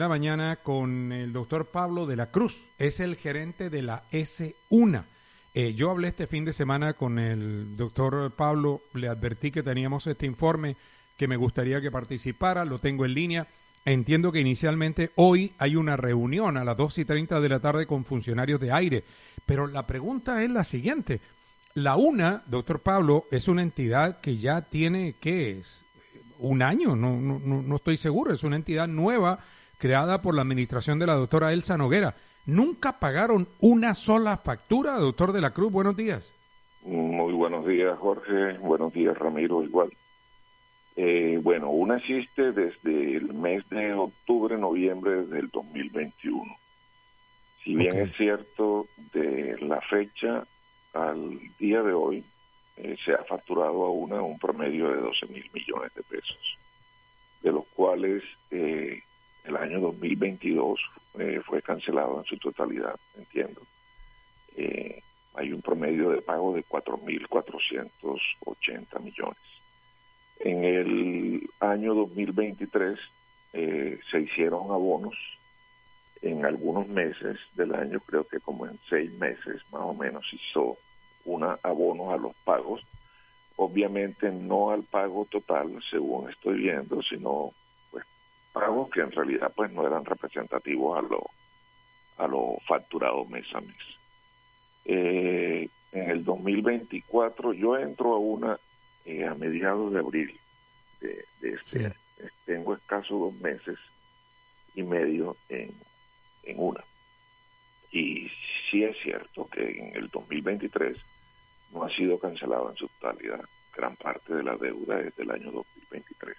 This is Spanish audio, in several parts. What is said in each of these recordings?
La mañana con el doctor Pablo de la Cruz, es el gerente de la S1. Yo hablé este fin de semana con el doctor Pablo, le advertí que teníamos este informe, que me gustaría que participara, lo tengo en línea. Entiendo que inicialmente hoy hay una reunión a las 2:30 de la tarde con funcionarios de aire, pero la pregunta es la siguiente. La UNA, doctor Pablo, es una entidad que ya tiene, ¿qué es? Un año, no estoy seguro, es una entidad nueva creada por la administración de la doctora Elsa Noguera. ¿Nunca pagaron una sola factura, doctor de la Cruz? Buenos días. Muy buenos días, Jorge. Buenos días, Ramiro, igual. Bueno, UNA existe desde el mes de octubre, noviembre del 2021. Si bien es cierto, de la fecha al día de hoy, se ha facturado a UNA un promedio de 12,000 millones de pesos, de los cuales el año 2022 fue cancelado en su totalidad, entiendo. Hay un promedio de pago de 4,480 millones. En el año 2023 se hicieron abonos en algunos meses del año, creo que como en 6 meses más o menos hizo abonos a los pagos. Obviamente no al pago total, según estoy viendo, sino pues pagos que en realidad pues no eran representativos a lo facturado mes a mes. En el 2024 yo entro a UNA a mediados de abril de este año. Tengo escaso 2 meses y medio en UNA. Y sí es cierto que en el 2023 no ha sido cancelado en su totalidad. Gran parte de la deuda es del año 2023.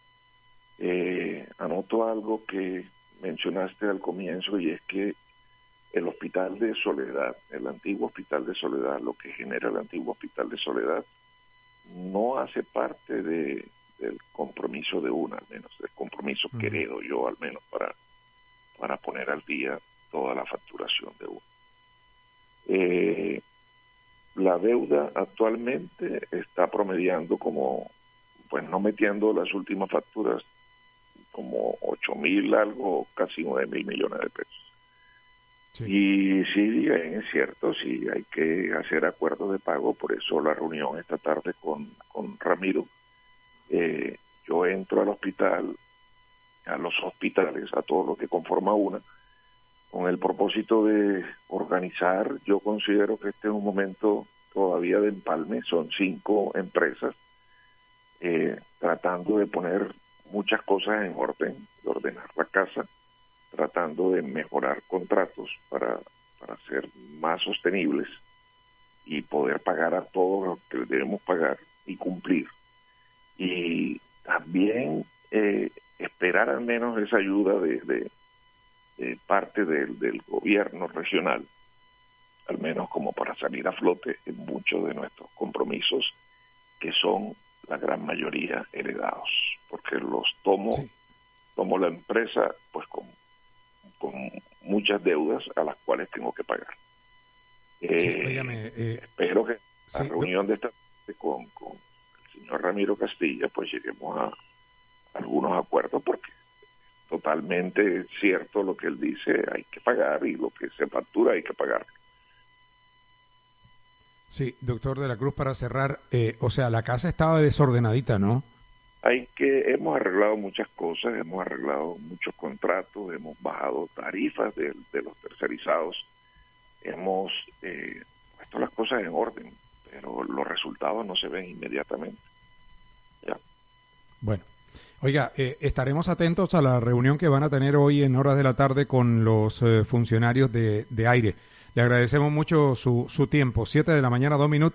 Anoto algo que mencionaste al comienzo, y es que el Hospital de Soledad, el antiguo Hospital de Soledad, lo que genera el antiguo Hospital de Soledad, no hace parte del compromiso de UNA, al menos, del compromiso querido yo, al menos, para poner al día toda la facturación de UNA. La deuda actualmente está promediando como, pues no metiendo las últimas facturas, como 8,000 algo, casi 9,000 millones de pesos. Sí. Y sí, es cierto, sí hay que hacer acuerdos de pago, por eso la reunión esta tarde con Ramiro. Yo entro al hospital, a los hospitales, a todo lo que conforma UNA, con el propósito de organizar. Yo considero que este es un momento todavía de empalme, son 5 empresas, tratando de poner muchas cosas en orden, de ordenar la casa, tratando de mejorar contratos para ser más sostenibles y poder pagar a todos los que debemos pagar y cumplir. Y también esperar al menos esa ayuda de parte del gobierno regional, al menos como para salir a flote en muchos de nuestros compromisos, que son la gran mayoría heredados, porque los tomo la empresa pues con muchas deudas a las cuales tengo que pagar. Espero que la reunión de esta tarde con el señor Ramiro Castilla pues lleguemos a algunos acuerdos, porque totalmente cierto lo que él dice, hay que pagar, y lo que se factura hay que pagar. Sí, doctor de la Cruz, para cerrar, o sea, la casa estaba desordenadita, ¿no? Hemos arreglado muchas cosas, hemos arreglado muchos contratos, hemos bajado tarifas de los tercerizados, hemos puesto las cosas en orden, pero los resultados no se ven inmediatamente. Ya. Bueno, oiga, estaremos atentos a la reunión que van a tener hoy en horas de la tarde con los funcionarios de aire. Le agradecemos mucho su tiempo. 7 de la mañana, 2 minutos.